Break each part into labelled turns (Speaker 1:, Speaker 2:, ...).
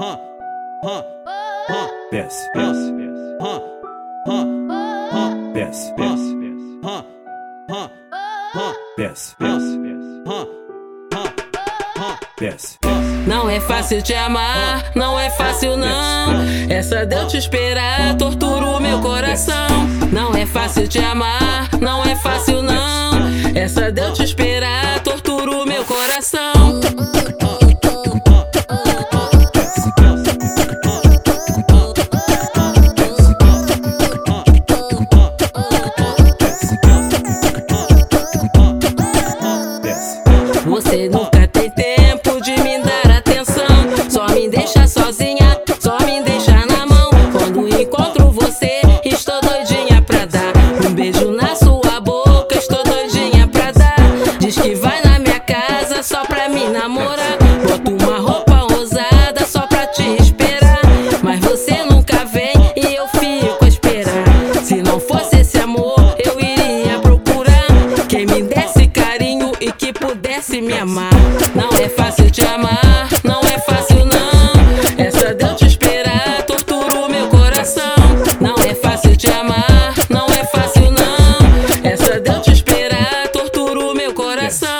Speaker 1: Não é fácil te amar, não é fácil não. Essa de eu te esperar tortura o meu coração. Não é fácil te amar, não é fácil não. Essa de eu te esperar tortura o meu coração. Você nunca tem tempo de me dar atenção. Só me deixa sozinha, só me deixa na mão. Quando encontro você, estou doidinha pra dar um beijo na sua boca, estou doidinha pra dar. Diz que vai na minha casa só pra me namorar. Boto uma roupa ousada só pra te esperar. Mas você nunca vem e eu fico a esperar. Se não fosse esse amor, eu iria procurar quem me desse carinho e que pudesse me amar. Não é fácil te amar, não é fácil não. Essa de eu te esperar tortura o meu coração. Não é fácil te amar, não é fácil não. Essa de eu te esperar tortura o meu coração.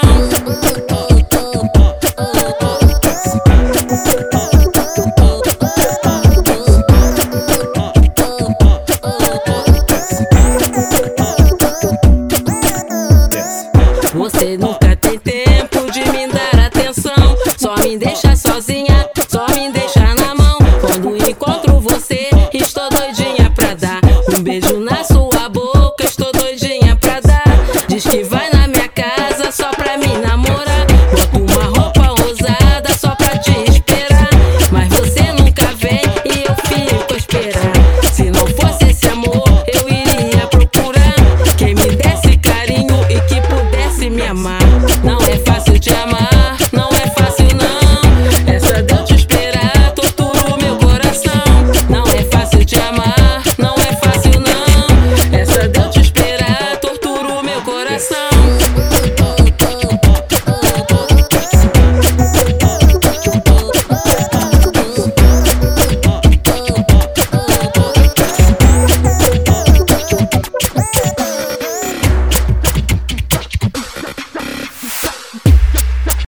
Speaker 1: Você nunca tem tempo de me dar atenção. Só me deixa sozinha, só me deixa na mão. Quando encontro você, estou doidinha pra dar um beijo na sua boca, estou doidinha pra dar. Diz que vai na minha casa só pra me namorar. Boto uma roupa ousada só pra te esperar. Mas você nunca vem e eu fico a esperar. Se não fosse esse amor, eu iria procurar quem me desse carinho e que pudesse me amar. Não